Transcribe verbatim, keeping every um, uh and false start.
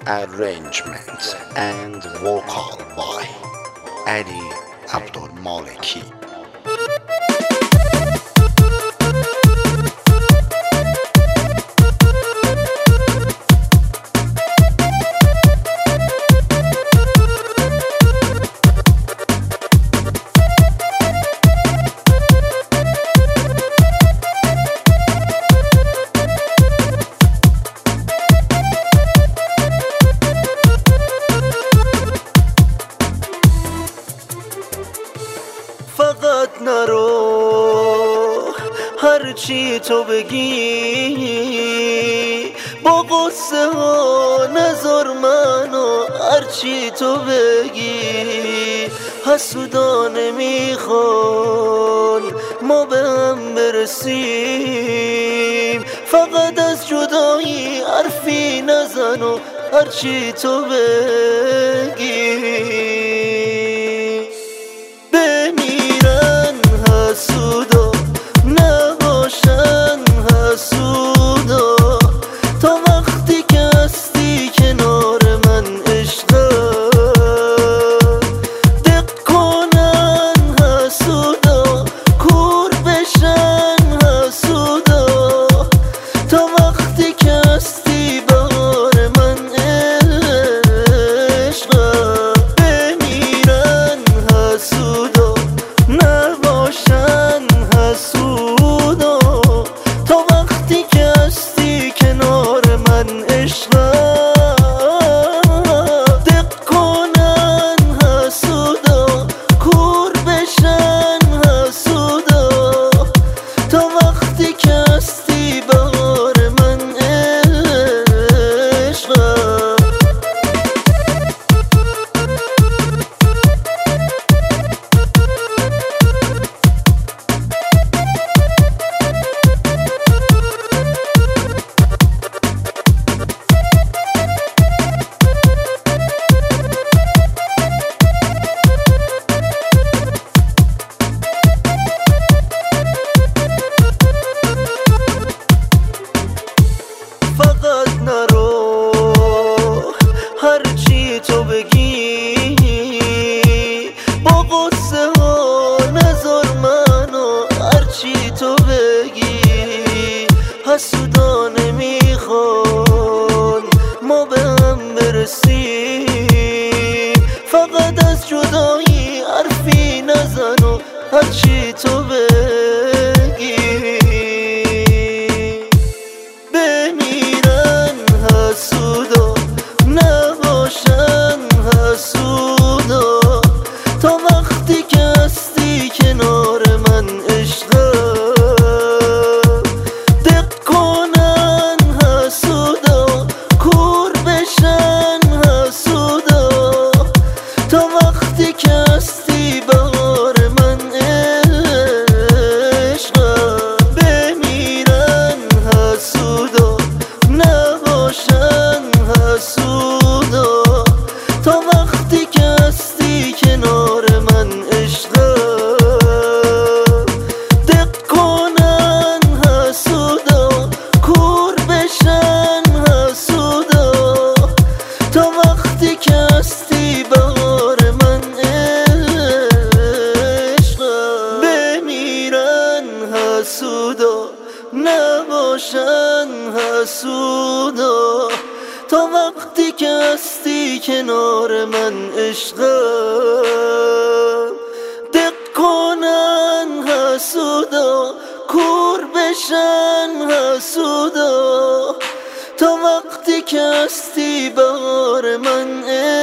arrangement and vocal by Ali Abdul Maliki. فقط نرو هرچی تو بگی، با قصه ها نذار منو هرچی تو بگی. حسودا نمیخوان ما به هم برسیم، فقط از جدایی حرفی نزن و هرچی تو بگی. حسودا نباشن حسودا، تا وقتی که هستی کنار من عشقم. دق کنن حسودا کور بشن حسودا، تا وقتی که هستی بار من عشقم. بمیرن حسودا نباشن حسودا، تا وقتی که هستی کنار من عشقم. دق کنن حسودا کور بشن حسودا، تا وقتی که هستی بار من عشقم. فقط نرو هرچی تو بگی، با قصه ها نذار منو هرچی تو بگی. حسودا نمیخوان ما به هم برسیم، فقط از جدایی حرفی نزن و هرچی تو بگی. حسودا نباشن حسودا، تا وقتی که هستی کنار من عشقم. دق کنن حسودا کور بشن حسودا، تا وقتی که هستی بار من عشقم. بمیرن حسودا نباشن حسودا، تا وقتی که هستی کنار من عشقم. دق کنن حسودا کور بشن حسودا، تا وقتی که هستی بار من عشقم. بمیرن حسودا نباشن حسودا، تا وقتی که هستی کنار من عشقم. دق کنن حسودا کور بشن حسودا، تا وقتی که هستی بار من عشقم.